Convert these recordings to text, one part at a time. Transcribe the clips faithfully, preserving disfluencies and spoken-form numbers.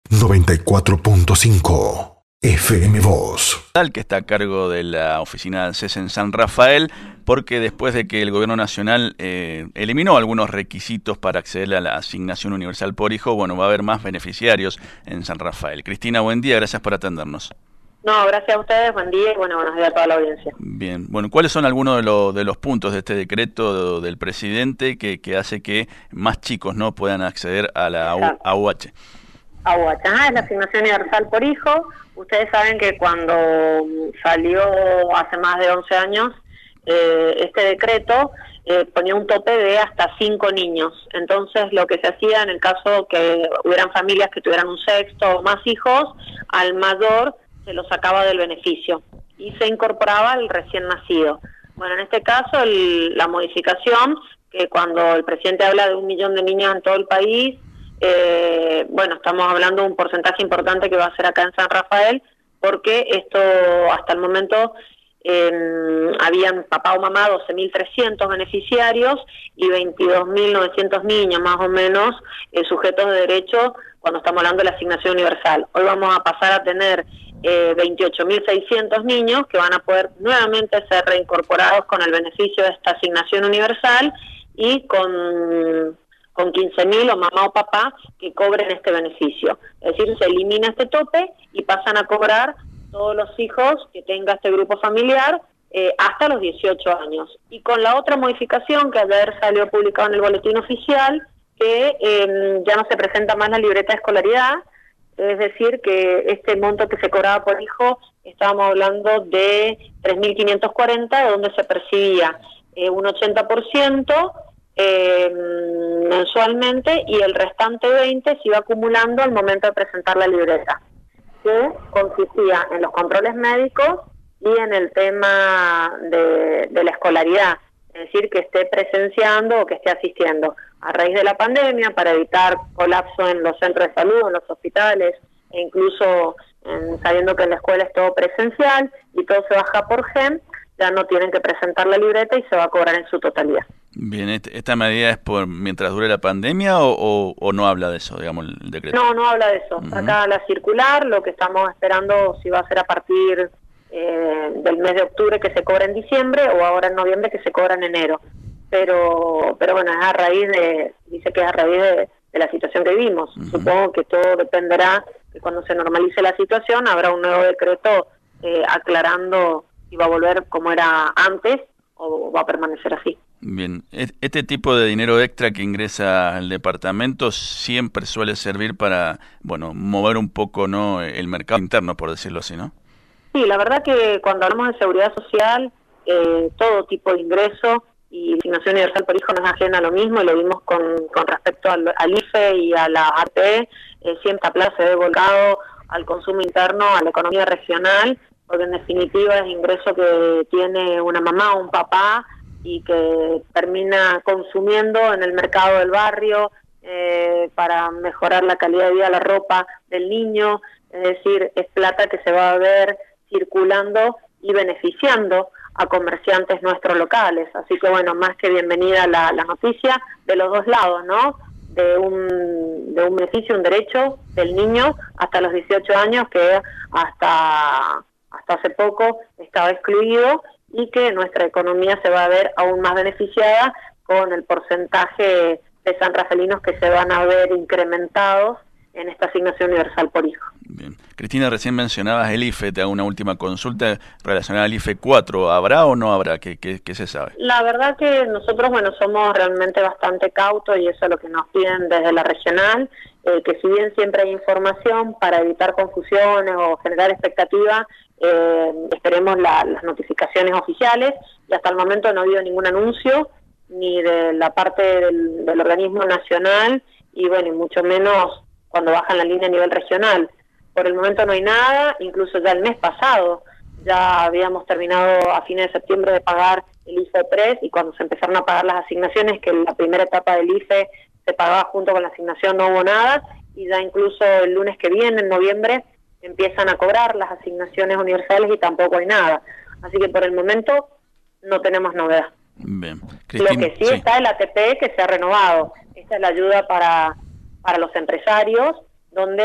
noventa y cuatro punto cinco F M Voz. Tal que está a cargo de la oficina del C E S en San Rafael, porque después de que el gobierno nacional eh, eliminó algunos requisitos para acceder a la asignación universal por hijo, bueno, va a haber más beneficiarios en San Rafael. Cristina, buen día, gracias por atendernos. No, gracias a ustedes, buen día y bueno, buenos días a toda la audiencia. Bien, bueno, ¿cuáles son algunos de, lo, de los puntos de este decreto de, del presidente que, que hace que más chicos no puedan acceder a la A U H? A U H, ah, es la asignación universal por hijo. Ustedes saben que cuando salió hace más de once años eh, este decreto eh, ponía un tope de hasta cinco niños. Entonces lo que se hacía en el caso que hubieran familias que tuvieran un sexto o más hijos, al mayor se lo sacaba del beneficio y se incorporaba al recién nacido. Bueno, en este caso el, la modificación, que cuando el presidente habla de un millón de niños en todo el país, Eh, bueno, estamos hablando de un porcentaje importante que va a ser acá en San Rafael, porque esto hasta el momento eh, habían papá o mamá doce mil trescientos beneficiarios y veintidós mil novecientos niños más o menos eh, sujetos de derecho cuando estamos hablando de la asignación universal. Hoy vamos a pasar a tener eh, veintiocho mil seiscientos niños que van a poder nuevamente ser reincorporados con el beneficio de esta asignación universal y con... con quince mil o mamá o papá que cobren este beneficio. Es decir, se elimina este tope y pasan a cobrar todos los hijos que tenga este grupo familiar eh, hasta los dieciocho años. Y con la otra modificación que ayer salió publicado en el boletín oficial, que eh, ya no se presenta más la libreta de escolaridad, es decir, que este monto que se cobraba por hijo, estábamos hablando de tres mil quinientos cuarenta, donde se percibía eh, un ochenta por ciento Eh, mensualmente y el restante veinte se iba acumulando al momento de presentar la libreta, que consistía en los controles médicos y en el tema de, de la escolaridad, es decir, que esté presenciando o que esté asistiendo. A raíz de la pandemia, para evitar colapso en los centros de salud, en los hospitales, e incluso en, sabiendo que en la escuela es todo presencial y todo se baja por GEM, ya no tienen que presentar la libreta y se va a cobrar en su totalidad. Bien, ¿esta medida es por mientras dure la pandemia o, o, o no habla de eso, digamos, el decreto? No, no habla de eso. Uh-huh. Acá la circular, lo que estamos esperando si va a ser a partir eh, del mes de octubre que se cobra en diciembre o ahora en noviembre que se cobra en enero. Pero pero bueno, es a raíz de, dice que es a raíz de, de la situación que vivimos. Uh-huh. Supongo que todo dependerá que cuando se normalice la situación habrá un nuevo decreto eh, aclarando si va a volver como era antes o va a permanecer así. Bien, este tipo de dinero extra que ingresa al departamento siempre suele servir para, bueno, mover un poco, ¿no?, el mercado interno, por decirlo así, ¿no? Sí, la verdad que cuando hablamos de seguridad social, eh, todo tipo de ingreso y asignación universal por hijo no es ajena a lo mismo, y lo vimos con, con respecto al, al I F E y a la A T E, eh, siempre a plazo se ve volcado al consumo interno, a la economía regional, porque en definitiva es ingreso que tiene una mamá o un papá y que termina consumiendo en el mercado del barrio eh, para mejorar la calidad de vida de la ropa del niño, es decir, es plata que se va a ver circulando y beneficiando a comerciantes nuestros locales. Así que bueno, más que bienvenida la, la noticia de los dos lados, ¿no? De un, de un beneficio, un derecho del niño hasta los dieciocho años, que hasta, hasta hace poco estaba excluido, y que nuestra economía se va a ver aún más beneficiada con el porcentaje de sanrafalinos que se van a ver incrementados en esta asignación universal por hijo. Bien. Cristina, recién mencionabas el I F E, te hago una última consulta relacionada al I F E cuatro, ¿habrá o no habrá? ¿Qué, qué, qué se sabe? La verdad que nosotros, bueno, somos realmente bastante cautos y eso es lo que nos piden desde la regional, eh, que si bien siempre hay información para evitar confusiones o generar expectativas, eh, esperemos la, las notificaciones oficiales, y hasta el momento no ha habido ningún anuncio, ni de la parte del, del organismo nacional, y bueno, y mucho menos cuando bajan la línea a nivel regional. Por el momento no hay nada, incluso ya el mes pasado ya habíamos terminado a fines de septiembre de pagar el I F E tres, y cuando se empezaron a pagar las asignaciones, que en la primera etapa del I F E se pagaba junto con la asignación, no hubo nada, y ya incluso el lunes que viene, en noviembre, empiezan a cobrar las asignaciones universales y tampoco hay nada. Así que por el momento no tenemos novedad. Bien. Cristina, lo que sí, sí está el A T P que se ha renovado. Esta es la ayuda para, para los empresarios, donde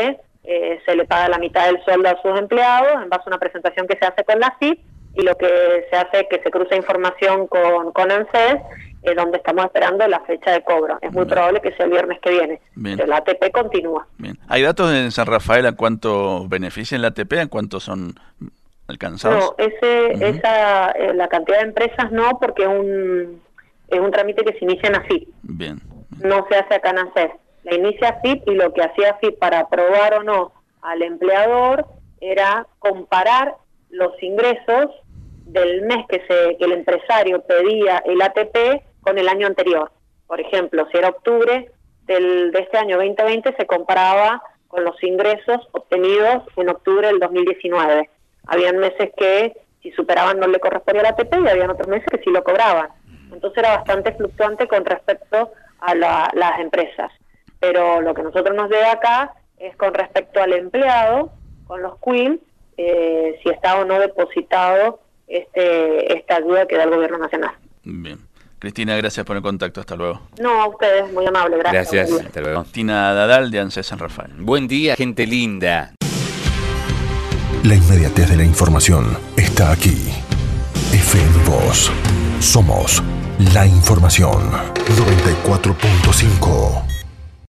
eh, se le paga la mitad del sueldo a sus empleados en base a una presentación que se hace con la A F I P, y lo que se hace es que se cruza información con, con ANSES, eh, donde estamos esperando la fecha de cobro. Es muy Bien. probable que sea el viernes que viene. Bien. Pero la A T P continúa. Bien. ¿Hay datos en San Rafael a cuánto beneficia la A T P, a cuántos son alcanzados? No, ese, uh-huh. esa, eh, la cantidad de empresas no, porque es un, es un trámite que se inicia en A F I P. Bien. Bien. No se hace acá en ANSES. La inicia A F I P, y lo que hacía A F I P para aprobar o no al empleador era comparar los ingresos del mes que, se, que el empresario pedía el A T P con el año anterior. Por ejemplo, si era octubre del, de este año veinte veinte, se comparaba con los ingresos obtenidos en octubre del dos mil diecinueve. Habían meses que si superaban no le correspondía el A T P, y habían otros meses que sí lo cobraban. Entonces era bastante fluctuante con respecto a la, las empresas. Pero lo que nosotros nos debe acá es con respecto al empleado, con los Q I L, eh, si está o no depositado este esta ayuda que da el Gobierno Nacional. Bien. Cristina, gracias por el contacto. Hasta luego. No, a ustedes, muy amable. Gracias. Gracias. Hasta luego. Cristina Dadal, de ANSES San Rafael. Buen día, gente linda. La inmediatez de la información está aquí. F M Voz. Somos la información. noventa y cuatro punto cinco